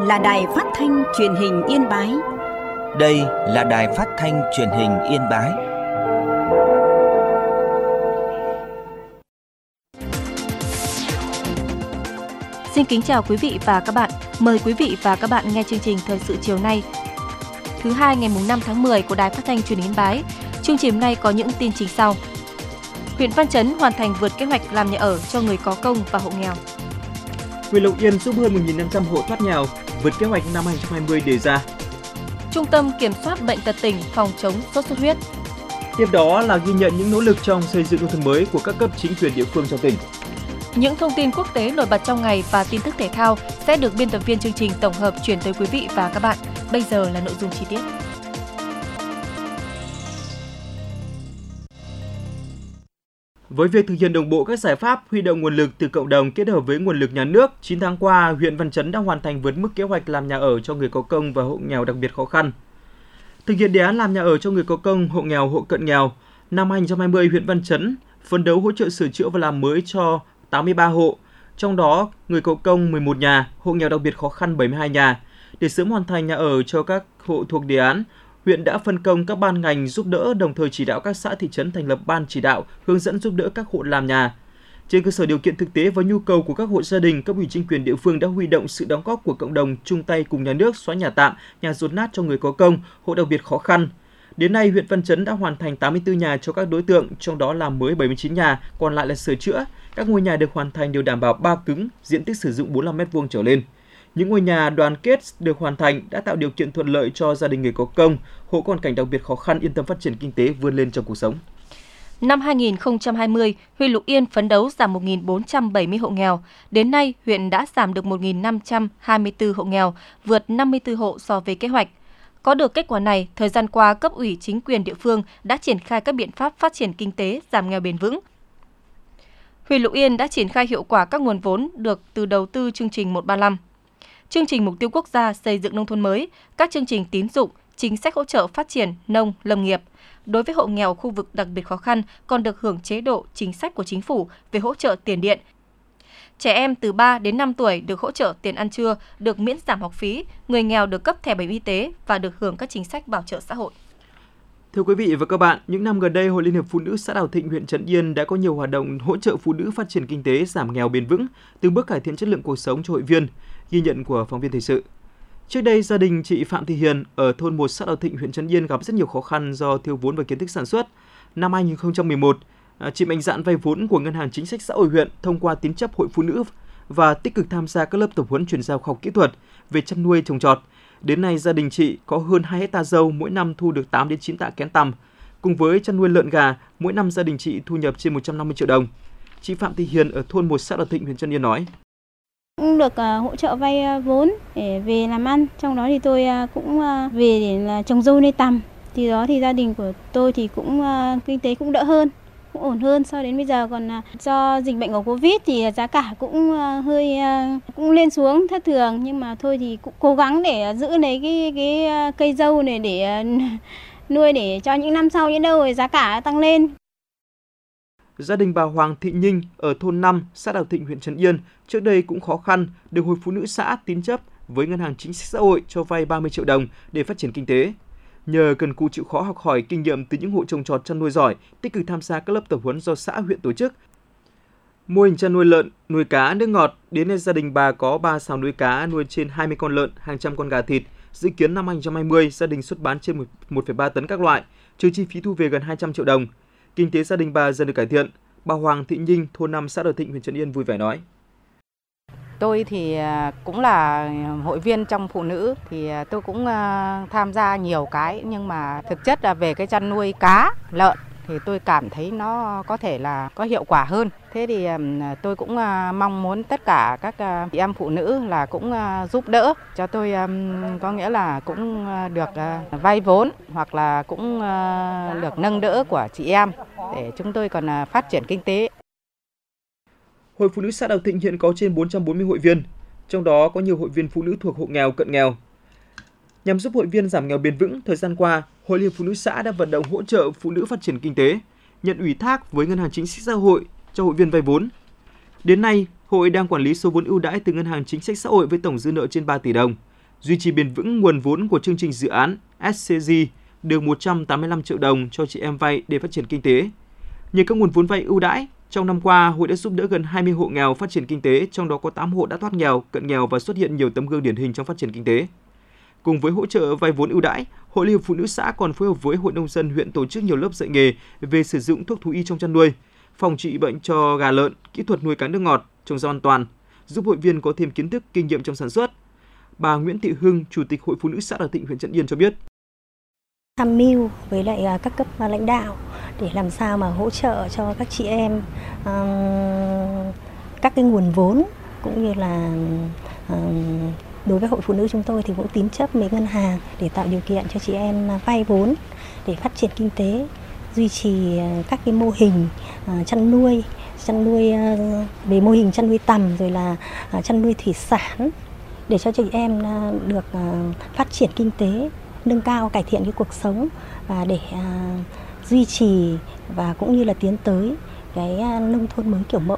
là Đài Phát thanh Truyền hình Yên Bái. Đây là Đài Phát thanh Truyền hình Yên Bái. Xin kính chào quý vị và các bạn. Mời quý vị và các bạn nghe chương trình Thời sự chiều nay, thứ hai ngày 5 tháng 10 của Đài Phát thanh Truyền hình Yên Bái. Chương trình hôm nay có những tin chính sau. Huyện Văn Chấn hoàn thành vượt kế hoạch làm nhà ở cho người có công và hộ nghèo. Huyện Lộc Yên giúp hơn 1.500 hộ thoát nghèo, vượt kế hoạch năm 2020 đề ra. Trung tâm Kiểm soát Bệnh tật tỉnh phòng chống sốt xuất huyết. Tiếp đó là ghi nhận những nỗ lực trong xây dựng nông thôn mới của các cấp chính quyền địa phương trong tỉnh. Những thông tin quốc tế nổi bật trong ngày và tin tức thể thao sẽ được biên tập viên chương trình tổng hợp chuyển tới quý vị và các bạn. Bây giờ là nội dung chi tiết. Với việc thực hiện đồng bộ các giải pháp huy động nguồn lực từ cộng đồng kết hợp với nguồn lực nhà nước, 9 tháng qua, huyện Văn Chấn đã hoàn thành vượt mức kế hoạch làm nhà ở cho người có công và hộ nghèo đặc biệt khó khăn. Thực hiện đề án làm nhà ở cho người có công, hộ nghèo, hộ cận nghèo, năm 2020, huyện Văn Chấn phấn đấu hỗ trợ sửa chữa và làm mới cho 83 hộ, trong đó người có công 11 nhà, hộ nghèo đặc biệt khó khăn 72 nhà. Để sớm hoàn thành nhà ở cho các hộ thuộc đề án, huyện đã phân công các ban ngành giúp đỡ, đồng thời chỉ đạo các xã thị trấn thành lập ban chỉ đạo, hướng dẫn giúp đỡ các hộ làm nhà. Trên cơ sở điều kiện thực tế và nhu cầu của các hộ gia đình, cấp ủy chính quyền địa phương đã huy động sự đóng góp của cộng đồng chung tay cùng nhà nước xóa nhà tạm, nhà dột nát cho người có công, hộ đặc biệt khó khăn. Đến nay, huyện Văn Chấn đã hoàn thành 84 nhà cho các đối tượng, trong đó làm mới 79 nhà, còn lại là sửa chữa. Các ngôi nhà được hoàn thành đều đảm bảo ba cứng, diện tích sử dụng 45 m2 trở lên. Những ngôi nhà đoàn kết được hoàn thành đã tạo điều kiện thuận lợi cho gia đình người có công, hộ có hoàn cảnh đặc biệt khó khăn yên tâm phát triển kinh tế, vươn lên trong cuộc sống. Năm 2020, huyện Lục Yên phấn đấu giảm 1.470 hộ nghèo. Đến nay, huyện đã giảm được 1.524 hộ nghèo, vượt 54 hộ so với kế hoạch. Có được kết quả này, thời gian qua, cấp ủy chính quyền địa phương đã triển khai các biện pháp phát triển kinh tế, giảm nghèo bền vững. Huyện Lục Yên đã triển khai hiệu quả các nguồn vốn được từ đầu tư chương trình 135. Chương trình mục tiêu quốc gia xây dựng nông thôn mới, các chương trình tín dụng, chính sách hỗ trợ phát triển nông, lâm nghiệp. Đối với hộ nghèo khu vực đặc biệt khó khăn còn được hưởng chế độ chính sách của chính phủ về hỗ trợ tiền điện. Trẻ em từ 3 đến 5 tuổi được hỗ trợ tiền ăn trưa, được miễn giảm học phí, người nghèo được cấp thẻ bảo hiểm y tế và được hưởng các chính sách bảo trợ xã hội. Thưa quý vị và các bạn, những năm gần đây, Hội Liên hiệp Phụ nữ xã Đào Thịnh, huyện Trấn Yên đã có nhiều hoạt động hỗ trợ phụ nữ phát triển kinh tế, giảm nghèo bền vững, từng bước cải thiện chất lượng cuộc sống cho hội viên. Ghi nhận của phóng viên thời sự. Trước đây, gia đình chị Phạm Thị Hiền ở thôn 1 xã Đào Thịnh, huyện Trấn Yên gặp rất nhiều khó khăn do thiếu vốn và kiến thức sản xuất. Năm 2011, chị mạnh dạn vay vốn của Ngân hàng Chính sách Xã hội huyện thông qua tín chấp hội phụ nữ và tích cực tham gia các lớp tập huấn chuyển giao khoa học kỹ thuật về chăn nuôi trồng trọt. Đến nay, gia đình chị có hơn 2 hectare dâu, mỗi năm thu được 8 đến 9 tạ kén tằm. Cùng với chăn nuôi lợn gà, mỗi năm gia đình chị thu nhập trên 150 triệu đồng. Chị Phạm Thị Hiền ở thôn 1 xã Đào Thịnh, huyện Trấn Yên nói: Cũng được hỗ trợ vay vốn để về làm ăn. Trong đó thì tôi cũng về để là trồng dâu nuôi tằm. Thì đó thì gia đình của tôi thì cũng kinh tế cũng đỡ hơn, cũng ổn hơn so đến bây giờ. Còn do dịch bệnh của Covid thì giá cả cũng hơi cũng lên xuống thất thường, nhưng mà thôi thì cũng cố gắng để giữ lấy cái cây dâu này để nuôi để cho những năm sau, những đâu rồi giá cả tăng lên. Gia đình bà Hoàng Thị Nhinh ở thôn 5, xã Đào Thịnh, huyện Trấn Yên trước đây cũng khó khăn, được Hội Phụ nữ xã tín chấp với Ngân hàng Chính sách Xã hội cho vay 30 triệu đồng để phát triển kinh tế. Nhờ cần cù chịu khó học hỏi kinh nghiệm từ những hộ trồng trọt chăn nuôi giỏi, tích cực tham gia các lớp tập huấn do xã huyện tổ chức. Mô hình chăn nuôi lợn, nuôi cá, nước ngọt, đến nay gia đình bà có 3 sào nuôi cá, nuôi trên 20 con lợn, hàng trăm con gà thịt. Dự kiến năm 2020, gia đình xuất bán trên 1,3 tấn các loại, trừ chi phí thu về gần 200 triệu đồng. Kinh tế gia đình bà dần được cải thiện. Bà Hoàng Thị Nhinh, thôn 5 xã Đào Thịnh, huyện Trấn Yên vui vẻ nói: Tôi thì cũng là hội viên trong phụ nữ, thì tôi cũng tham gia nhiều cái, nhưng mà thực chất là về cái chăn nuôi cá, lợn thì tôi cảm thấy nó có thể là có hiệu quả hơn. Thế thì tôi cũng mong muốn tất cả các chị em phụ nữ là cũng giúp đỡ cho tôi, có nghĩa là cũng được vay vốn hoặc là cũng được nâng đỡ của chị em để chúng tôi còn phát triển kinh tế. Hội Phụ nữ xã Đào Thịnh hiện có trên 440 hội viên, trong đó có nhiều hội viên phụ nữ thuộc hộ nghèo, cận nghèo. Nhằm giúp hội viên giảm nghèo bền vững, thời gian qua, Hội Liên hiệp Phụ nữ xã đã vận động hỗ trợ phụ nữ phát triển kinh tế, nhận ủy thác với Ngân hàng Chính sách Xã hội cho hội viên vay vốn. Đến nay, hội đang quản lý số vốn ưu đãi từ Ngân hàng Chính sách Xã hội với tổng dư nợ trên 3 tỷ đồng. duy trì bền vững nguồn vốn của chương trình dự án SCG được 185 triệu đồng cho chị em vay để phát triển kinh tế. Nhờ các nguồn vốn vay ưu đãi, trong năm qua, hội đã giúp đỡ gần 20 hộ nghèo phát triển kinh tế, trong đó có 8 hộ đã thoát nghèo, cận nghèo và xuất hiện nhiều tấm gương điển hình trong phát triển kinh tế. Cùng với hỗ trợ vay vốn ưu đãi, Hội Liên hiệp Phụ nữ xã còn phối hợp với Hội nông dân huyện tổ chức nhiều lớp dạy nghề về sử dụng thuốc thú y trong chăn nuôi, phòng trị bệnh cho gà lợn, kỹ thuật nuôi cá nước ngọt, trồng rau an toàn, giúp hội viên có thêm kiến thức, kinh nghiệm trong sản xuất. Bà Nguyễn Thị Hưng, Chủ tịch Hội Phụ nữ xã Đào Thịnh, huyện Trấn Yên cho biết. Tham mưu với lại các cấp lãnh đạo để làm sao mà hỗ trợ cho các chị em các cái nguồn vốn, cũng như là đối với Hội Phụ nữ chúng tôi thì cũng tín chấp với ngân hàng để tạo điều kiện cho chị em vay vốn để phát triển kinh tế, duy trì các cái mô hình chăn nuôi về mô hình chăn nuôi tầm, rồi là chăn nuôi thủy sản để cho chị em được phát triển kinh tế, nâng cao, cải thiện cái cuộc sống và để duy trì và cũng như là tiến tới cái nông thôn mới kiểu mẫu.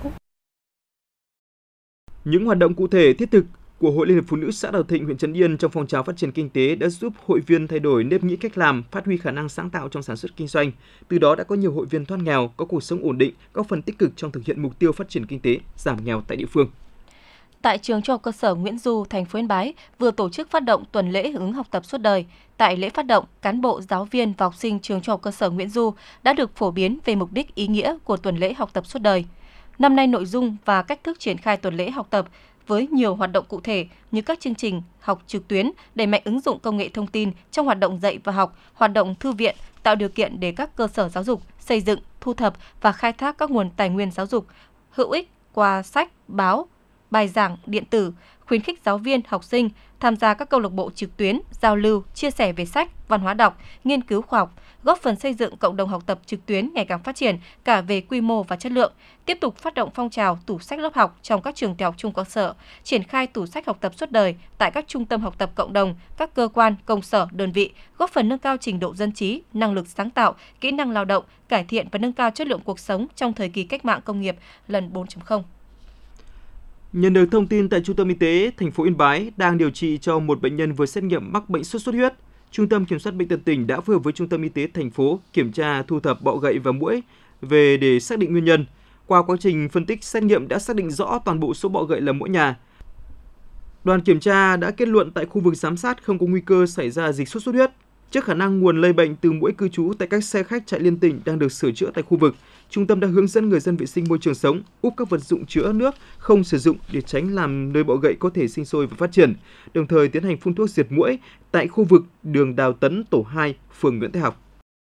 Những hoạt động cụ thể thiết thực của Hội Liên hiệp Phụ nữ xã Đào Thịnh, huyện Trấn Yên trong phong trào phát triển kinh tế đã giúp hội viên thay đổi nếp nghĩ, cách làm, phát huy khả năng sáng tạo trong sản xuất kinh doanh. Từ đó đã có nhiều hội viên thoát nghèo, có cuộc sống ổn định, góp phần tích cực trong thực hiện mục tiêu phát triển kinh tế, giảm nghèo tại địa phương. Tại trường Trung học cơ sở Nguyễn Du, thành phố Yên Bái vừa tổ chức phát động tuần lễ hưởng ứng học tập suốt đời. Tại lễ phát động, cán bộ, giáo viên và học sinh trường Trung học cơ sở Nguyễn Du đã được phổ biến về mục đích, ý nghĩa của tuần lễ học tập suốt đời. Năm nay, nội dung và cách thức triển khai tuần lễ học tập với nhiều hoạt động cụ thể như các chương trình học trực tuyến, đẩy mạnh ứng dụng công nghệ thông tin trong hoạt động dạy và học, hoạt động thư viện, tạo điều kiện để các cơ sở giáo dục xây dựng, thu thập và khai thác các nguồn tài nguyên giáo dục hữu ích qua sách, báo, bài giảng điện tử, khuyến khích giáo viên, học sinh tham gia các câu lạc bộ trực tuyến, giao lưu, chia sẻ về sách, văn hóa đọc, nghiên cứu khoa học, góp phần xây dựng cộng đồng học tập trực tuyến ngày càng phát triển cả về quy mô và chất lượng. Tiếp tục phát động phong trào tủ sách lớp học trong các trường tiểu học trung cơ sở, triển khai tủ sách học tập suốt đời tại các trung tâm học tập cộng đồng, các cơ quan, công sở, đơn vị, góp phần nâng cao trình độ dân trí, năng lực sáng tạo, kỹ năng lao động, cải thiện và nâng cao chất lượng cuộc sống trong thời kỳ cách mạng công nghiệp lần 4.0. Nhận được thông tin tại Trung tâm Y tế thành phố Yên Bái đang điều trị cho một bệnh nhân vừa xét nghiệm mắc bệnh sốt xuất huyết, Trung tâm Kiểm soát Bệnh tật tỉnh đã phối hợp với Trung tâm Y tế thành phố kiểm tra, thu thập bọ gậy và muỗi về để xác định nguyên nhân. Qua quá trình phân tích xét nghiệm đã xác định rõ toàn bộ số bọ gậy là muỗi nhà. Đoàn kiểm tra đã kết luận tại khu vực giám sát không có nguy cơ xảy ra dịch sốt xuất huyết. Trước khả năng nguồn lây bệnh từ muỗi cư trú tại các xe khách chạy liên tỉnh đang được sửa chữa tại khu vực, trung tâm đã hướng dẫn người dân vệ sinh môi trường sống, úp các vật dụng chứa nước không sử dụng để tránh làm nơi bọ gậy có thể sinh sôi và phát triển, đồng thời tiến hành phun thuốc diệt muỗi tại khu vực đường Đào Tấn, tổ 2, phường Nguyễn Thái Học.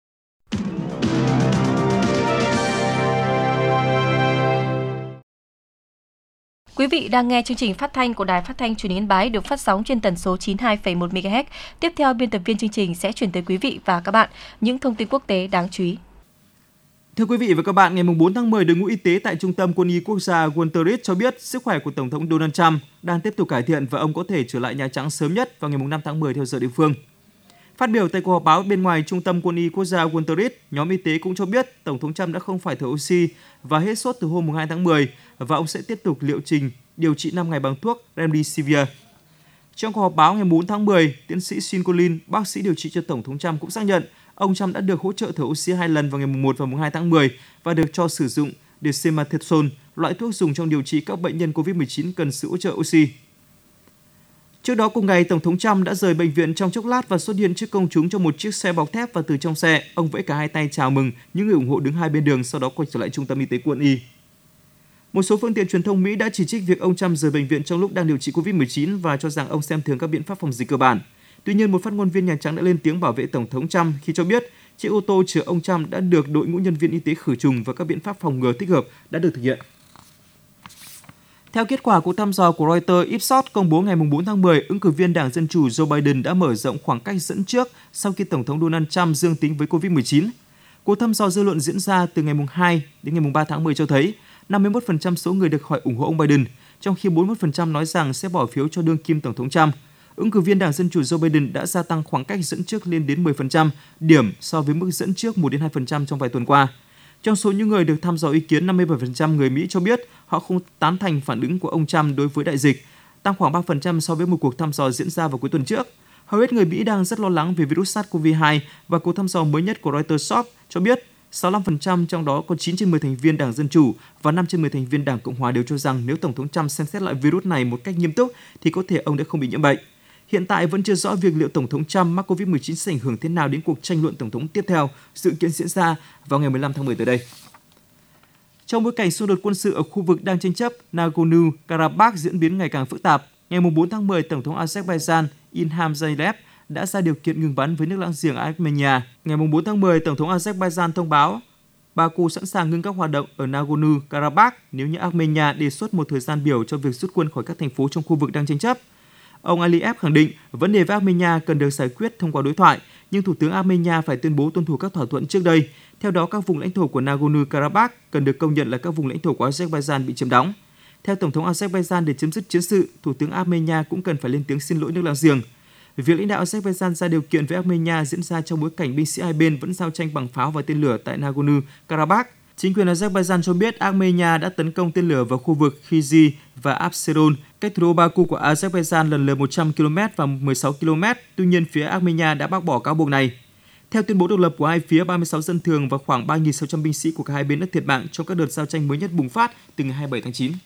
Quý vị đang nghe chương trình phát thanh của Đài Phát thanh Truyền hình Yên Bái được phát sóng trên tần số 92,1 MHz. Tiếp theo, biên tập viên chương trình sẽ chuyển tới quý vị và các bạn những thông tin quốc tế đáng chú ý. Thưa quý vị và các bạn, ngày 4 tháng 10, đội ngũ y tế tại Trung tâm Quân y Quốc gia Walter Reed cho biết sức khỏe của Tổng thống Donald Trump đang tiếp tục cải thiện và ông có thể trở lại Nhà Trắng sớm nhất vào ngày 5 tháng 10 theo giờ địa phương. Phát biểu tại cuộc họp báo bên ngoài Trung tâm Quân y Quốc gia Walter Reed, nhóm y tế cũng cho biết Tổng thống Trump đã không phải thở oxy và hết sốt từ hôm 2 tháng 10 và ông sẽ tiếp tục liệu trình điều trị 5 ngày bằng thuốc Remdesivir. Trong cuộc họp báo ngày 4 tháng 10, tiến sĩ Sean Collins, bác sĩ điều trị cho Tổng thống Trump cũng xác nhận ông Trump đã được hỗ trợ thở oxy 2 lần vào ngày 1 và 2 tháng 10 và được cho sử dụng dexamethasone, loại thuốc dùng trong điều trị các bệnh nhân COVID-19 cần sự hỗ trợ oxy. Trước đó cùng ngày, Tổng thống Trump đã rời bệnh viện trong chốc lát và xuất hiện trước công chúng trong một chiếc xe bọc thép và từ trong xe, ông vẫy cả hai tay chào mừng những người ủng hộ đứng hai bên đường, sau đó quay trở lại Trung tâm Y tế Quân y. Một số phương tiện truyền thông Mỹ đã chỉ trích việc ông Trump rời bệnh viện trong lúc đang điều trị COVID-19 và cho rằng ông xem thường các biện pháp phòng dịch cơ bản. Tuy nhiên, một phát ngôn viên Nhà Trắng đã lên tiếng bảo vệ Tổng thống Trump khi cho biết chiếc ô tô chở ông Trump đã được đội ngũ nhân viên y tế khử trùng và các biện pháp phòng ngừa thích hợp đã được thực hiện. Theo kết quả cuộc thăm dò của Reuters, Ipsos công bố ngày 4 tháng 10, ứng cử viên Đảng Dân Chủ Joe Biden đã mở rộng khoảng cách dẫn trước sau khi Tổng thống Donald Trump dương tính với COVID-19. Cuộc thăm dò dư luận diễn ra từ ngày 2 đến ngày 3 tháng 10 cho thấy 51% số người được hỏi ủng hộ ông Biden, trong khi 41% nói rằng sẽ bỏ phiếu cho đương kim Tổng thống Trump. Ứng cử viên Đảng Dân Chủ Joe Biden đã gia tăng khoảng cách dẫn trước lên đến 10% điểm so với mức dẫn trước 1-2% trong vài tuần qua. Trong số những người được thăm dò ý kiến, 57% người Mỹ cho biết họ không tán thành phản ứng của ông Trump đối với đại dịch, tăng khoảng 3% so với một cuộc thăm dò diễn ra vào cuối tuần trước. Hầu hết người Mỹ đang rất lo lắng về virus SARS-CoV-2 và cuộc thăm dò mới nhất của Reuters cho biết 65% trong đó có 9 trên 10 thành viên Đảng Dân Chủ và 5 trên 10 thành viên Đảng Cộng Hòa đều cho rằng nếu Tổng thống Trump xem xét lại virus này một cách nghiêm túc thì có thể ông đã không bị nhiễm bệnh. Hiện tại vẫn chưa rõ việc liệu Tổng thống Trump mắc COVID-19 sẽ ảnh hưởng thế nào đến cuộc tranh luận Tổng thống tiếp theo dự kiến diễn ra vào ngày 15 tháng 10 tới đây. Trong bối cảnh xung đột quân sự ở khu vực đang tranh chấp Nagorno-Karabakh diễn biến ngày càng phức tạp, ngày 4 tháng 10, Tổng thống Azerbaijan Ilham Aliyev đã ra điều kiện ngừng bắn với nước láng giềng Armenia. Ngày 4 tháng 10, Tổng thống Azerbaijan thông báo Baku sẵn sàng ngưng các hoạt động ở Nagorno-Karabakh nếu như Armenia đề xuất một thời gian biểu cho việc rút quân khỏi các thành phố trong khu vực đang tranh chấp. Ông Aliyev khẳng định vấn đề với Armenia cần được giải quyết thông qua đối thoại, nhưng Thủ tướng Armenia phải tuyên bố tuân thủ các thỏa thuận trước đây. Theo đó, các vùng lãnh thổ của Nagorno-Karabakh cần được công nhận là các vùng lãnh thổ của Azerbaijan bị chiếm đóng. Theo Tổng thống Azerbaijan, để chấm dứt chiến sự, Thủ tướng Armenia cũng cần phải lên tiếng xin lỗi nước láng giềng. Việc lãnh đạo Azerbaijan ra điều kiện với Armenia diễn ra trong bối cảnh binh sĩ hai bên vẫn giao tranh bằng pháo và tên lửa tại Nagorno-Karabakh. Chính quyền Azerbaijan cho biết Armenia đã tấn công tên lửa vào khu vực Khizi và Absheron, cách thủ đô Baku của Azerbaijan lần lượt 100 km và 16 km. Tuy nhiên, phía Armenia đã bác bỏ cáo buộc này. Theo tuyên bố độc lập của hai phía, 36 dân thường và khoảng 3.600 binh sĩ của cả hai bên đã thiệt mạng trong các đợt giao tranh mới nhất bùng phát từ ngày 27 tháng 9.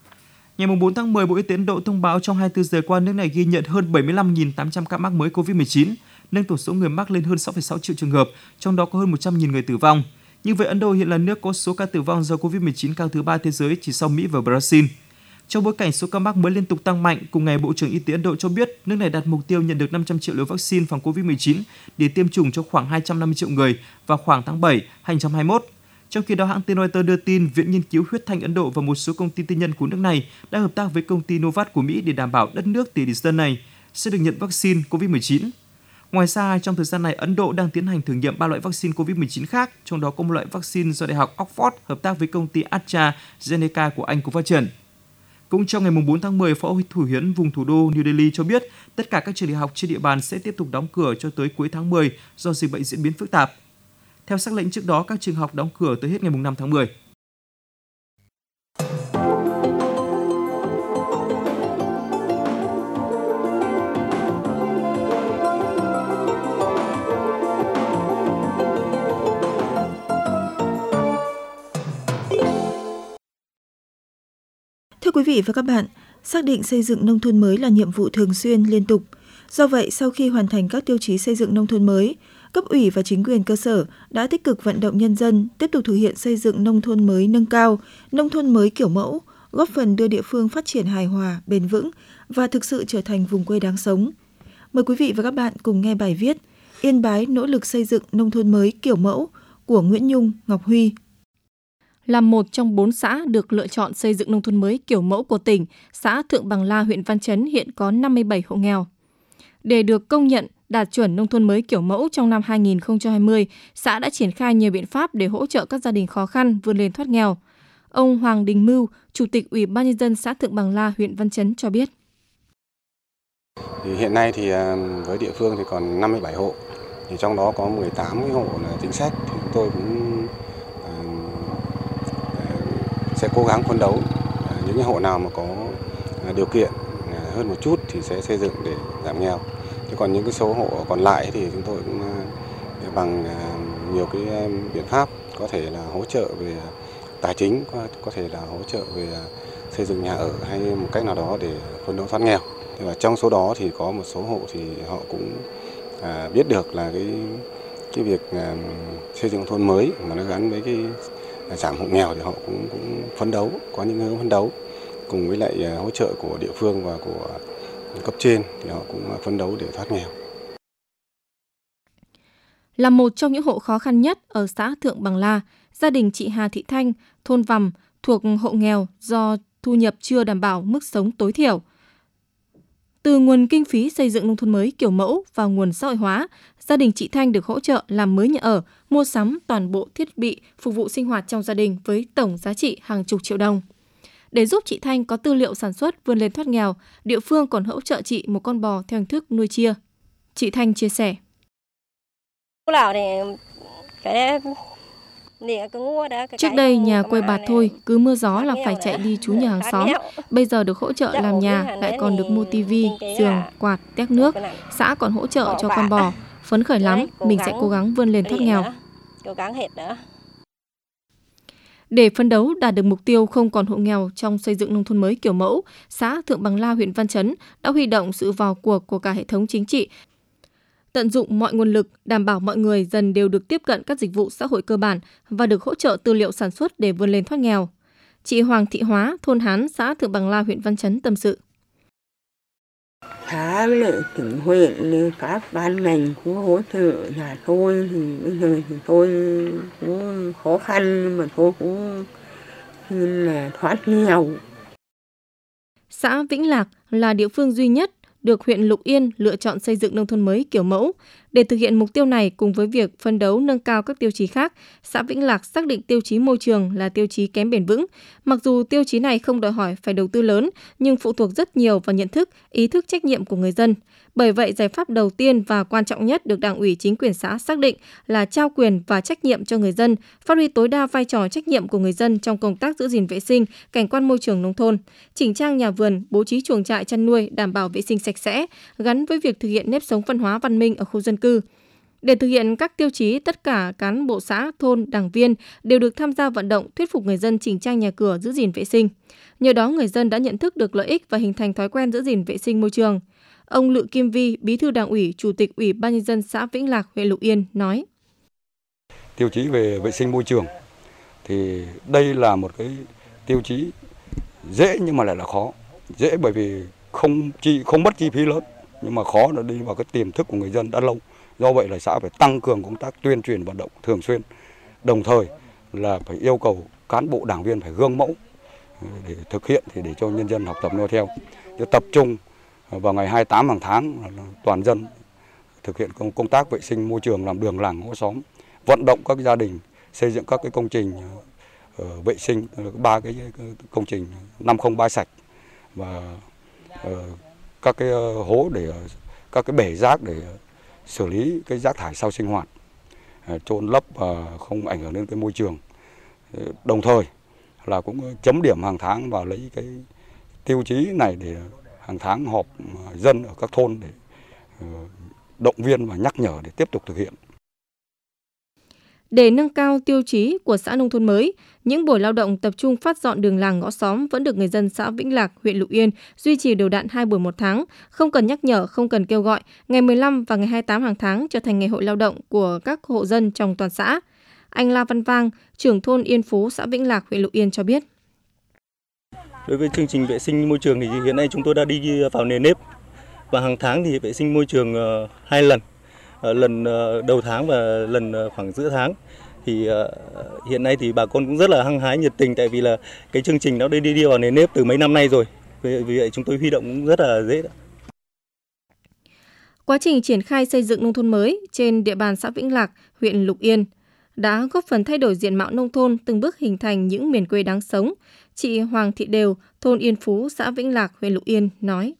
Ngày 4 tháng 10, Bộ Y tế Ấn Độ thông báo trong 24 giờ qua nước này ghi nhận hơn 75.800 ca mắc mới COVID-19, nâng tổng số người mắc lên hơn 6,6 triệu trường hợp, trong đó có hơn 100.000 người tử vong. Như vậy, Ấn Độ hiện là nước có số ca tử vong do COVID-19 cao thứ 3 thế giới chỉ sau Mỹ và Brazil. Trong bối cảnh số ca mắc mới liên tục tăng mạnh, cùng ngày Bộ trưởng Y tế Ấn Độ cho biết nước này đặt mục tiêu nhận được 500 triệu liều vaccine phòng COVID-19 để tiêm chủng cho khoảng 250 triệu người vào khoảng tháng 7 2021. Trong khi đó, hãng tin Reuters đưa tin Viện Nghiên cứu Huyết thanh Ấn Độ và một số công ty tư nhân của nước này đã hợp tác với công ty Novartis của Mỹ để đảm bảo đất nước tỷ dân này sẽ được nhận vaccine COVID-19. Ngoài ra, trong thời gian này, Ấn Độ đang tiến hành thử nghiệm 3 loại vaccine COVID-19 khác, trong đó có một loại vaccine do Đại học Oxford hợp tác với công ty AstraZeneca của Anh cùng phát triển. Cũng trong ngày 4 tháng 10, Phó Thủ hiến vùng thủ đô New Delhi cho biết tất cả các trường đại học trên địa bàn sẽ tiếp tục đóng cửa cho tới cuối tháng 10 do dịch bệnh diễn biến phức tạp. Theo sắc lệnh trước đó, các trường học đóng cửa tới hết ngày 5 tháng 10. Thưa quý vị và các bạn, xác định xây dựng nông thôn mới là nhiệm vụ thường xuyên, liên tục. Do vậy, sau khi hoàn thành các tiêu chí xây dựng nông thôn mới, cấp ủy và chính quyền cơ sở đã tích cực vận động nhân dân tiếp tục thực hiện xây dựng nông thôn mới nâng cao, nông thôn mới kiểu mẫu, góp phần đưa địa phương phát triển hài hòa, bền vững và thực sự trở thành vùng quê đáng sống. Mời quý vị và các bạn cùng nghe bài viết Yên Bái nỗ lực xây dựng nông thôn mới kiểu mẫu của Nguyễn Nhung, Ngọc Huy. Là một trong 4 xã được lựa chọn xây dựng nông thôn mới kiểu mẫu của tỉnh, xã Thượng Bằng La, huyện Văn Chấn hiện có 57 hộ nghèo. Để được công nhận đạt chuẩn nông thôn mới kiểu mẫu trong năm 2020, xã đã triển khai nhiều biện pháp để hỗ trợ các gia đình khó khăn vươn lên thoát nghèo. Ông Hoàng Đình Mưu, Chủ tịch Ủy ban Nhân dân xã Thượng Bằng La, huyện Văn Chấn cho biết. Hiện nay thì với địa phương thì còn 57 hộ, thì trong đó có 18 cái hộ là chính sách, thì chúng tôi cũng sẽ cố gắng phấn đấu những cái hộ nào mà có điều kiện hơn một chút thì sẽ xây dựng để giảm nghèo. Thế còn những cái số hộ còn lại thì chúng tôi cũng bằng nhiều cái biện pháp, có thể là hỗ trợ về tài chính, có thể là hỗ trợ về xây dựng nhà ở hay một cách nào đó để phấn đấu thoát nghèo. Và trong số đó thì có một số hộ thì họ cũng biết được là cái việc xây dựng thôn mới mà nó gắn với cái giảm hộ nghèo thì họ cũng phấn đấu, có những hướng phấn đấu cùng với lại hỗ trợ của địa phương và của cấp trên thì họ cũng phấn đấu để thoát nghèo. Là một trong những hộ khó khăn nhất ở xã Thượng Bằng La, gia đình chị Hà Thị Thanh, thôn Vằm, thuộc hộ nghèo do thu nhập chưa đảm bảo mức sống tối thiểu. Từ nguồn kinh phí xây dựng nông thôn mới kiểu mẫu và nguồn xã hội hóa, gia đình chị Thanh được hỗ trợ làm mới nhà ở, mua sắm toàn bộ thiết bị phục vụ sinh hoạt trong gia đình với tổng giá trị hàng chục triệu đồng. Để giúp chị Thanh có tư liệu sản xuất vươn lên thoát nghèo, địa phương còn hỗ trợ chị một con bò theo hình thức nuôi chia. Chị Thanh chia sẻ. Lúc nào thì cái Trước đây nhà quê bà thôi, cứ mưa gió là phải chạy đi trú nhờ hàng xóm. Bây giờ được hỗ trợ làm nhà, lại còn được mua tivi, giường, quạt, tét nước. Xã còn hỗ trợ cho con bò. Phấn khởi lắm, mình sẽ cố gắng vươn lên thoát nghèo. Để phấn đấu đạt được mục tiêu không còn hộ nghèo trong xây dựng nông thôn mới kiểu mẫu, xã Thượng Bằng La, huyện Văn Chấn đã huy động sự vào cuộc của cả hệ thống chính trị, tận dụng mọi nguồn lực, đảm bảo mọi người dần đều được tiếp cận các dịch vụ xã hội cơ bản và được hỗ trợ tư liệu sản xuất để vươn lên thoát nghèo. Chị Hoàng Thị Hóa, thôn Hán, xã Thượng Bằng La, huyện Văn Chấn tâm sự. Xã với tỉnh huyện, các ban ngành cũng hỗ trợ nhà tôi, thì bây giờ thì tôi cũng khó khăn nhưng mà tôi cũng là thoát nghèo. Xã Vĩnh Lạc là địa phương duy nhất được huyện Lục Yên lựa chọn xây dựng nông thôn mới kiểu mẫu. Để thực hiện mục tiêu này cùng với việc phấn đấu nâng cao các tiêu chí khác, xã Vĩnh Lạc xác định tiêu chí môi trường là tiêu chí kém bền vững. Mặc dù tiêu chí này không đòi hỏi phải đầu tư lớn, nhưng phụ thuộc rất nhiều vào nhận thức, ý thức trách nhiệm của người dân. Bởi vậy, giải pháp đầu tiên và quan trọng nhất được Đảng ủy chính quyền xã xác định là trao quyền và trách nhiệm cho người dân, phát huy tối đa vai trò trách nhiệm của người dân trong công tác giữ gìn vệ sinh, cảnh quan môi trường nông thôn, chỉnh trang nhà vườn, bố trí chuồng trại chăn nuôi đảm bảo vệ sinh sạch sẽ, gắn với việc thực hiện nếp sống văn hóa văn minh ở khu dân cư. Để thực hiện các tiêu chí, tất cả cán bộ xã, thôn, đảng viên đều được tham gia vận động thuyết phục người dân chỉnh trang nhà cửa, giữ gìn vệ sinh. Nhờ đó, người dân đã nhận thức được lợi ích và hình thành thói quen giữ gìn vệ sinh môi trường. Ông Lự Kim Vi, Bí thư Đảng ủy, Chủ tịch Ủy ban nhân dân xã Vĩnh Lạc, huyện Lục Yên nói: Tiêu chí về vệ sinh môi trường thì đây là một cái tiêu chí dễ nhưng mà lại là khó. Dễ bởi vì không mất chi phí lớn, nhưng mà khó là đi vào cái tiềm thức của người dân đã lâu. Do vậy là xã phải tăng cường công tác tuyên truyền vận động thường xuyên. Đồng thời là phải yêu cầu cán bộ đảng viên phải gương mẫu để thực hiện, thì để cho nhân dân học tập noi theo. Tập trung vào ngày 28 hàng tháng toàn dân thực hiện công tác vệ sinh môi trường, làm đường làng ngõ xóm, vận động các gia đình xây dựng các cái công trình vệ sinh, 3 cái công trình 503 sạch và các cái hố để các cái bể rác để xử lý cái rác thải sau sinh hoạt, chôn lấp và không ảnh hưởng đến cái môi trường. Đồng thời là cũng chấm điểm hàng tháng và lấy cái tiêu chí này để hàng tháng họp dân ở các thôn để động viên và nhắc nhở để tiếp tục thực hiện. Để nâng cao tiêu chí của xã nông thôn mới, những buổi lao động tập trung phát dọn đường làng ngõ xóm vẫn được người dân xã Vĩnh Lạc, huyện Lục Yên duy trì đều đặn 2 buổi một tháng, không cần nhắc nhở, không cần kêu gọi. Ngày 15 và ngày 28 hàng tháng trở thành ngày hội lao động của các hộ dân trong toàn xã. Anh La Văn Vang, trưởng thôn Yên Phú, xã Vĩnh Lạc, huyện Lục Yên cho biết. Đối với chương trình vệ sinh môi trường thì hiện nay chúng tôi đã đi vào nề nếp và hàng tháng thì vệ sinh môi trường 2 lần. Lần đầu tháng và lần khoảng giữa tháng. Thì hiện nay thì bà con cũng rất là hăng hái nhiệt tình, tại vì là cái chương trình nó đi vào nề nếp từ mấy năm nay rồi. Vì vậy chúng tôi huy động cũng rất là dễ. Quá trình triển khai xây dựng nông thôn mới trên địa bàn xã Vĩnh Lạc, huyện Lục Yên đã góp phần thay đổi diện mạo nông thôn, từng bước hình thành những miền quê đáng sống. Chị Hoàng Thị Đều, thôn Yên Phú, xã Vĩnh Lạc, huyện Lục Yên nói: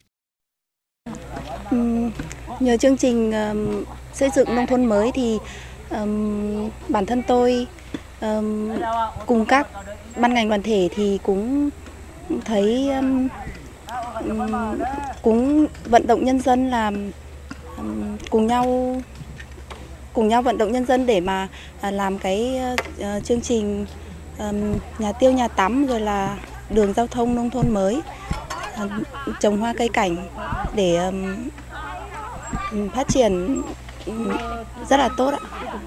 Nhờ chương trình xây dựng nông thôn mới thì bản thân tôi cùng các ban ngành đoàn thể thì cũng thấy cũng vận động nhân dân làm cùng nhau vận động nhân dân để mà làm cái chương trình nhà tiêu nhà tắm rồi là đường giao thông nông thôn mới, trồng hoa cây cảnh để phát triển rất là tốt ạ.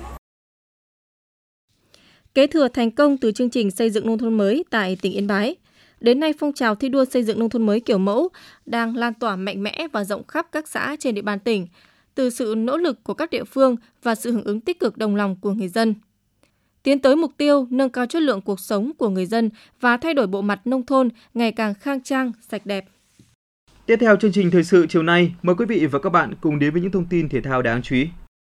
Kế thừa thành công từ chương trình xây dựng nông thôn mới tại tỉnh Yên Bái, đến nay phong trào thi đua xây dựng nông thôn mới kiểu mẫu đang lan tỏa mạnh mẽ và rộng khắp các xã trên địa bàn tỉnh, từ sự nỗ lực của các địa phương và sự hưởng ứng tích cực đồng lòng của người dân. Tiến tới mục tiêu nâng cao chất lượng cuộc sống của người dân và thay đổi bộ mặt nông thôn ngày càng khang trang, sạch đẹp. Tiếp theo chương trình thời sự chiều nay, mời quý vị và các bạn cùng đến với những thông tin thể thao đáng chú ý.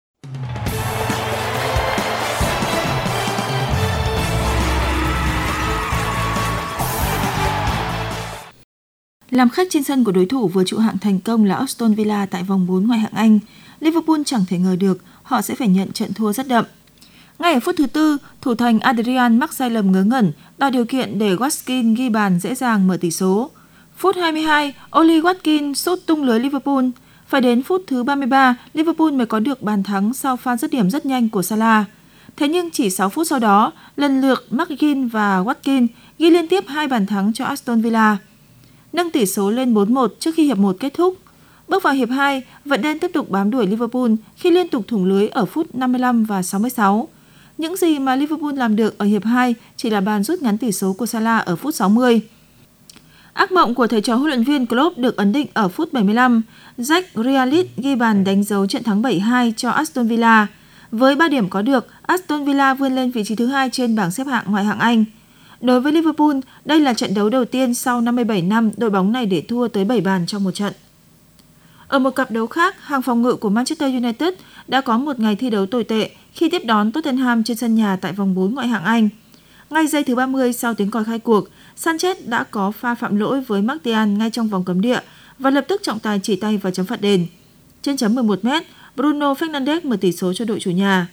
Làm khách trên sân của đối thủ vừa trụ hạng thành công là Aston Villa tại vòng 4 ngoại hạng Anh, Liverpool chẳng thể ngờ được họ sẽ phải nhận trận thua rất đậm. Ngay ở phút thứ 4, thủ thành Adrian mắc sai lầm ngớ ngẩn, tạo điều kiện để Watkins ghi bàn dễ dàng mở tỷ số. Phút 22, Oli Watkins sút tung lưới Liverpool. Phải đến phút thứ 33, Liverpool mới có được bàn thắng sau pha dứt điểm rất nhanh của Salah. Thế nhưng chỉ 6 phút sau đó, lần lượt McGinn và Watkins ghi liên tiếp 2 bàn thắng cho Aston Villa, nâng tỷ số lên 4-1 trước khi hiệp 1 kết thúc. Bước vào hiệp 2, Vận đen tiếp tục bám đuổi Liverpool khi liên tục thủng lưới ở phút 55 và 66. Những gì mà Liverpool làm được ở hiệp 2 chỉ là bàn rút ngắn tỷ số của Salah ở phút 60. Ác mộng của thầy trò huấn luyện viên Klopp được ấn định ở phút 75. Jack Grealish ghi bàn đánh dấu trận thắng 7-2 cho Aston Villa. Với 3 điểm có được, Aston Villa vươn lên vị trí thứ 2 trên bảng xếp hạng ngoại hạng Anh. Đối với Liverpool, đây là trận đấu đầu tiên sau 57 năm đội bóng này để thua tới 7 bàn trong một trận. Ở một cặp đấu khác, hàng phòng ngự của Manchester United đã có một ngày thi đấu tồi tệ khi tiếp đón Tottenham trên sân nhà tại vòng 4 ngoại hạng Anh. Ngay giây thứ 30 sau tiếng còi khai cuộc, Sanchez đã có pha phạm lỗi với Martial ngay trong vòng cấm địa và lập tức trọng tài chỉ tay vào chấm phạt đền. Trên chấm 11m, Bruno Fernandes mở tỷ số cho đội chủ nhà.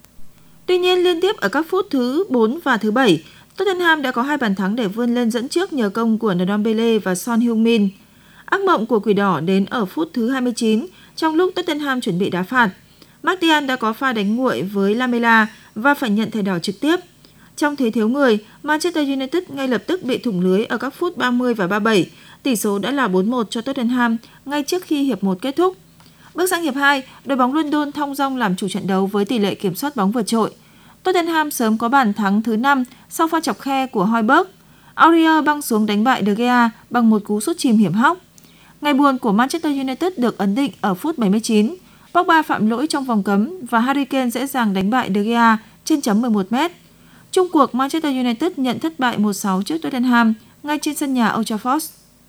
Tuy nhiên, liên tiếp ở các phút thứ 4 và thứ 7, Tottenham đã có 2 bàn thắng để vươn lên dẫn trước nhờ công của Ndombele và Son Heung-min. Ác mộng của Quỷ Đỏ đến ở phút thứ 29 trong lúc Tottenham chuẩn bị đá phạt. Martial đã có pha đánh nguội với Lamela và phải nhận thẻ đỏ trực tiếp. Trong thế thiếu người, Manchester United ngay lập tức bị thủng lưới ở các phút 30 và 37. Tỷ số đã là 4-1 cho Tottenham ngay trước khi hiệp 1 kết thúc. Bước sang hiệp 2, đội bóng London thong dong làm chủ trận đấu với tỷ lệ kiểm soát bóng vượt trội. Tottenham sớm có bàn thắng thứ 5 sau pha chọc khe của Højbjerg. Aurier băng xuống đánh bại De Gea bằng một cú sút chìm hiểm hóc. Ngày buồn của Manchester United được ấn định ở phút 79. Pogba phạm lỗi trong vòng cấm và Harry Kane dễ dàng đánh bại De Gea trên chấm 11m. Chung cuộc, Manchester United nhận thất bại 1-6 trước Tottenham ngay trên sân nhà Old Trafford.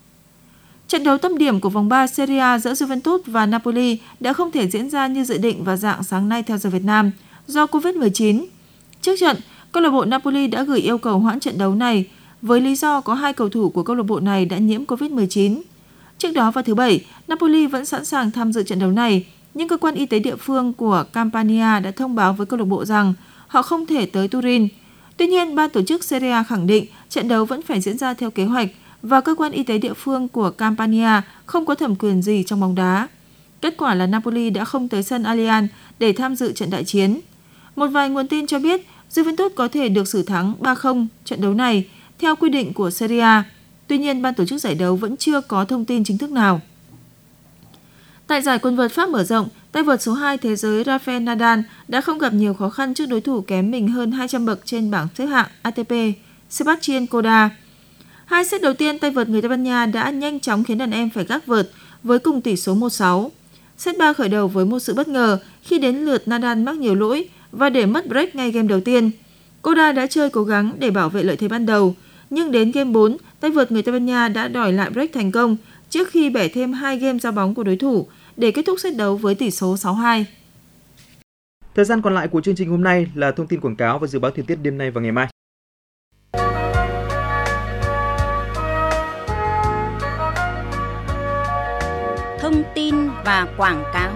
Trận đấu tâm điểm của vòng 3 Serie A giữa Juventus và Napoli đã không thể diễn ra như dự định vào rạng sáng nay theo giờ Việt Nam do Covid-19. Trước trận, câu lạc bộ Napoli đã gửi yêu cầu hoãn trận đấu này với lý do có 2 cầu thủ của câu lạc bộ này đã nhiễm Covid-19. Trước đó vào thứ Bảy, Napoli vẫn sẵn sàng tham dự trận đấu này, nhưng cơ quan y tế địa phương của Campania đã thông báo với câu lạc bộ rằng họ không thể tới Turin. Tuy nhiên, ban tổ chức Serie A khẳng định trận đấu vẫn phải diễn ra theo kế hoạch và cơ quan y tế địa phương của Campania không có thẩm quyền gì trong bóng đá. Kết quả là Napoli đã không tới sân Allianz để tham dự trận đại chiến. Một vài nguồn tin cho biết Juventus có thể được xử thắng 3-0 trận đấu này theo quy định của Serie A. Tuy nhiên, ban tổ chức giải đấu vẫn chưa có thông tin chính thức nào. Tại giải quần vợt Pháp mở rộng, tay vợt số 2 thế giới Rafael Nadal đã không gặp nhiều khó khăn trước đối thủ kém mình hơn 200 bậc trên bảng xếp hạng ATP, Sebastian Corda. 2 set đầu tiên, tay vợt người Tây Ban Nha đã nhanh chóng khiến đàn em phải gác vợt với cùng tỷ số 1-6. Set 3 khởi đầu với một sự bất ngờ khi đến lượt Nadal mắc nhiều lỗi và để mất break ngay game đầu tiên. Corda đã chơi cố gắng để bảo vệ lợi thế ban đầu, nhưng đến game 4, tay vợt người Tây Ban Nha đã đòi lại break thành công trước khi bẻ thêm 2 game giao bóng của đối thủ để kết thúc set đấu với tỷ số 6-2. Thời gian còn lại của chương trình hôm nay là thông tin quảng cáo và dự báo thời tiết đêm nay và ngày mai. Thông tin và quảng cáo.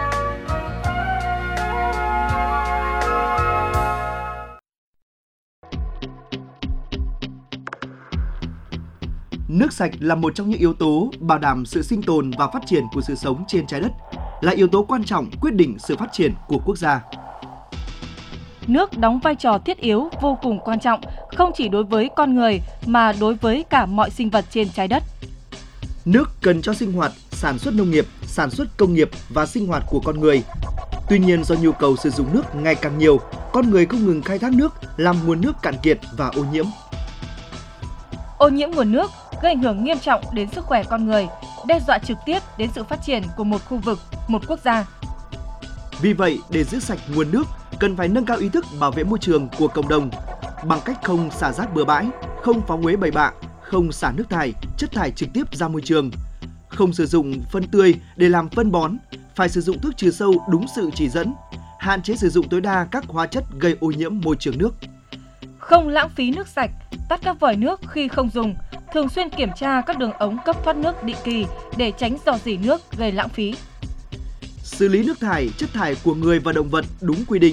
Nước sạch là một trong những yếu tố bảo đảm sự sinh tồn và phát triển của sự sống trên trái đất, là yếu tố quan trọng quyết định sự phát triển của quốc gia. Nước đóng vai trò thiết yếu vô cùng quan trọng, không chỉ đối với con người mà đối với cả mọi sinh vật trên trái đất. Nước cần cho sinh hoạt, sản xuất nông nghiệp, sản xuất công nghiệp và sinh hoạt của con người. Tuy nhiên, do nhu cầu sử dụng nước ngày càng nhiều, con người không ngừng khai thác nước, làm nguồn nước cạn kiệt và ô nhiễm. Ô nhiễm nguồn nước gây ảnh hưởng nghiêm trọng đến sức khỏe con người, đe dọa trực tiếp đến sự phát triển của một khu vực, một quốc gia. Vì vậy, để giữ sạch nguồn nước, cần phải nâng cao ý thức bảo vệ môi trường của cộng đồng bằng cách không xả rác bừa bãi, không phóng uế bậy bạ, không xả nước thải, chất thải trực tiếp ra môi trường, không sử dụng phân tươi để làm phân bón, phải sử dụng thuốc trừ sâu đúng sự chỉ dẫn, hạn chế sử dụng tối đa các hóa chất gây ô nhiễm môi trường nước. Không lãng phí nước sạch, tắt các vòi nước khi không dùng, thường xuyên kiểm tra các đường ống cấp thoát nước định kỳ để tránh rò rỉ nước gây lãng phí. Xử lý nước thải, chất thải của người và động vật đúng quy định,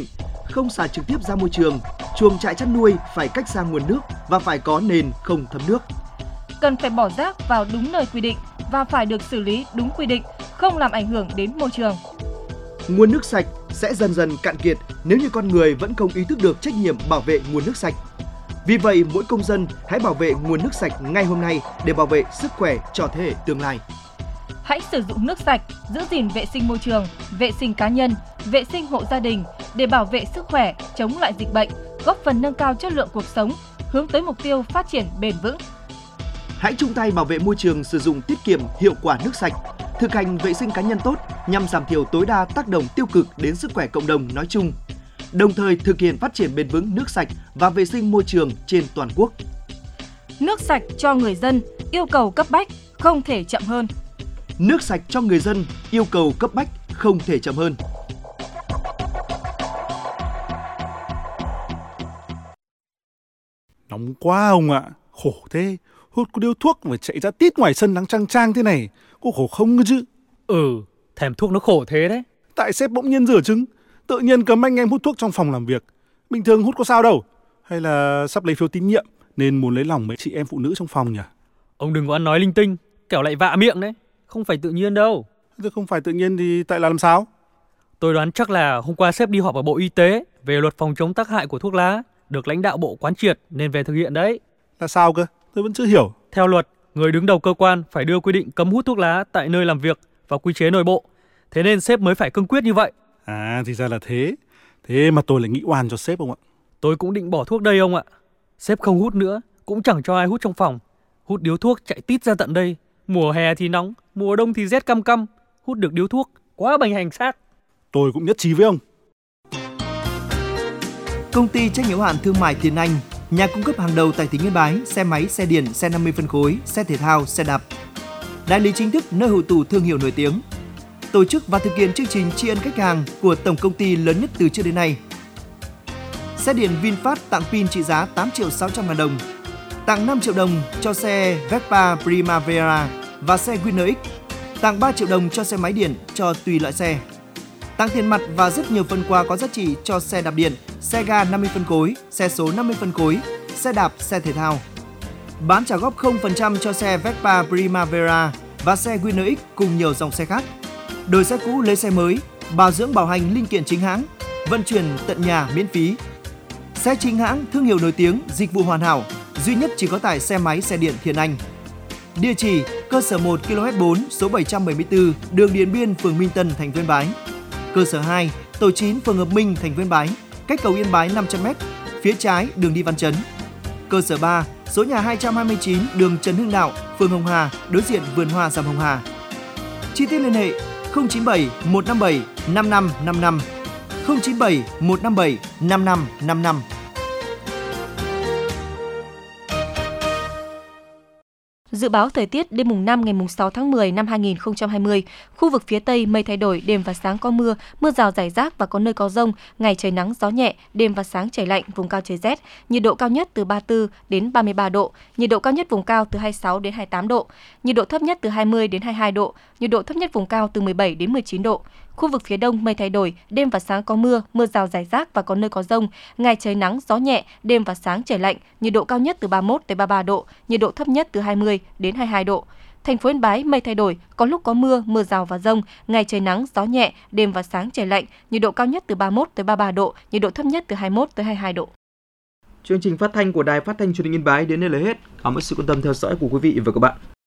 không xả trực tiếp ra môi trường. Chuồng trại chăn nuôi phải cách xa nguồn nước và phải có nền không thấm nước. Cần phải bỏ rác vào đúng nơi quy định và phải được xử lý đúng quy định, không làm ảnh hưởng đến môi trường. Nguồn nước sạch sẽ dần dần cạn kiệt nếu như con người vẫn không ý thức được trách nhiệm bảo vệ nguồn nước sạch. Vì vậy, mỗi công dân hãy bảo vệ nguồn nước sạch ngay hôm nay để bảo vệ sức khỏe cho thế hệ tương lai. Hãy sử dụng nước sạch, giữ gìn vệ sinh môi trường, vệ sinh cá nhân, vệ sinh hộ gia đình để bảo vệ sức khỏe, chống lại dịch bệnh, góp phần nâng cao chất lượng cuộc sống, hướng tới mục tiêu phát triển bền vững. Hãy chung tay bảo vệ môi trường, sử dụng tiết kiệm hiệu quả nước sạch, thực hành vệ sinh cá nhân tốt nhằm giảm thiểu tối đa tác động tiêu cực đến sức khỏe cộng đồng nói chung, đồng thời thực hiện phát triển bền vững nước sạch và vệ sinh môi trường trên toàn quốc. Nước sạch cho người dân, yêu cầu cấp bách, không thể chậm hơn. Nước sạch cho người dân, yêu cầu cấp bách, không thể chậm hơn. Nóng quá ông ạ, khổ thế. Hút có điếu thuốc mà chạy ra tít ngoài sân nắng chang chang thế này, có khổ không cơ chứ? Thèm thuốc nó khổ thế đấy. Tại sếp bỗng nhiên rửa trứng, tự nhiên cấm anh em hút thuốc trong phòng làm việc. Bình thường hút có sao đâu. Hay là sắp lấy phiếu tín nhiệm nên muốn lấy lòng mấy chị em phụ nữ trong phòng nhỉ? Ông đừng có ăn nói linh tinh, kẻo lại vạ miệng đấy. Không phải tự nhiên đâu. Thế không phải tự nhiên thì tại là làm sao? Tôi đoán chắc là hôm qua sếp đi họp ở Bộ Y tế về luật phòng chống tác hại của thuốc lá, được lãnh đạo bộ quán triệt nên về thực hiện đấy. Là sao cơ? Tôi vẫn chưa hiểu. Theo luật, người đứng đầu cơ quan phải đưa quy định cấm hút thuốc lá tại nơi làm việc vào quy chế nội bộ. Thế nên sếp mới phải cương quyết như vậy. À, thì ra là thế. Thế mà tôi lại nghĩ oan cho sếp ông ạ. Tôi cũng định bỏ thuốc đây ông ạ. Sếp không hút nữa, cũng chẳng cho ai hút trong phòng. Hút điếu thuốc chạy tít ra tận đây. Mùa hè thì nóng, mùa đông thì rét căm căm. Hút được điếu thuốc, quá bành hành xác. Tôi cũng nhất trí với ông. Công ty trách nhiệm hữu hạn thương mại Tiến Anh, nhà cung cấp hàng đầu tại tỉnh Yên Bái, xe máy, xe điện, xe 50 phân khối, xe thể thao, xe đạp. Đại lý chính thức nơi hội tụ thương hiệu nổi tiếng. Tổ chức và thực hiện chương trình tri ân khách hàng của tổng công ty lớn nhất từ trước đến nay. Xe điện VinFast tặng pin trị giá 8.600.000 đồng. Tặng 5 triệu đồng cho xe Vespa Primavera và xe Winner X. Tặng 3 triệu đồng cho xe máy điện cho tùy loại xe. Tặng tiền mặt và rất nhiều phần quà có giá trị cho xe đạp điện, xe ga 50 phân khối, xe số 50 phân khối, xe đạp, xe thể thao. Bán trả góp 0% cho xe Vespa Primavera và xe Winner X cùng nhiều dòng xe khác. Đổi xe cũ lấy xe mới, bảo dưỡng bảo hành linh kiện chính hãng, vận chuyển tận nhà miễn phí. Xe chính hãng, thương hiệu nổi tiếng, dịch vụ hoàn hảo, duy nhất chỉ có tại xe máy xe điện Thiên Anh. Địa chỉ: cơ sở 1 km 4 số 774, đường Điện Biên, phường Minh Tân, thành phố Yên Bái. Cơ sở 2, tổ 9, phường Hợp Minh, thành phố Yên Bái, cách cầu Yên Bái 500m, phía trái đường đi Văn Chấn. Cơ sở 3, số nhà 229, đường Trần Hưng Đạo, phường Hồng Hà, đối diện vườn hoa Dầm Hồng Hà. Chi tiết liên hệ 097 157 5555, 097 157 5555. Dự báo thời tiết đêm mùng 5 ngày mùng 6 tháng 10 năm 2020, khu vực phía Tây mây thay đổi, đêm và sáng có mưa, mưa rào rải rác và có nơi có dông, ngày trời nắng gió nhẹ, đêm và sáng trời lạnh, vùng cao trời rét, nhiệt độ cao nhất từ 34 đến 33 độ, nhiệt độ cao nhất vùng cao từ 26 đến 28 độ, nhiệt độ thấp nhất từ 20 đến 22 độ, nhiệt độ thấp nhất vùng cao từ 17 đến 19 độ. Khu vực phía Đông mây thay đổi, đêm và sáng có mưa, mưa rào rải rác và có nơi có dông, ngày trời nắng gió nhẹ, đêm và sáng trời lạnh, nhiệt độ cao nhất từ 31 đến 33 độ, nhiệt độ thấp nhất từ 20 đến 22 độ. Thành phố Yên Bái mây thay đổi, có lúc có mưa, mưa rào và dông, ngày trời nắng gió nhẹ, đêm và sáng trời lạnh, nhiệt độ cao nhất từ 31 tới 33 độ, nhiệt độ thấp nhất từ 21 tới 22 độ. Chương trình phát thanh của Đài Phát thanh Truyền hình Yên Bái đến đây là hết. Cảm ơn sự quan tâm theo dõi của quý vị và các bạn.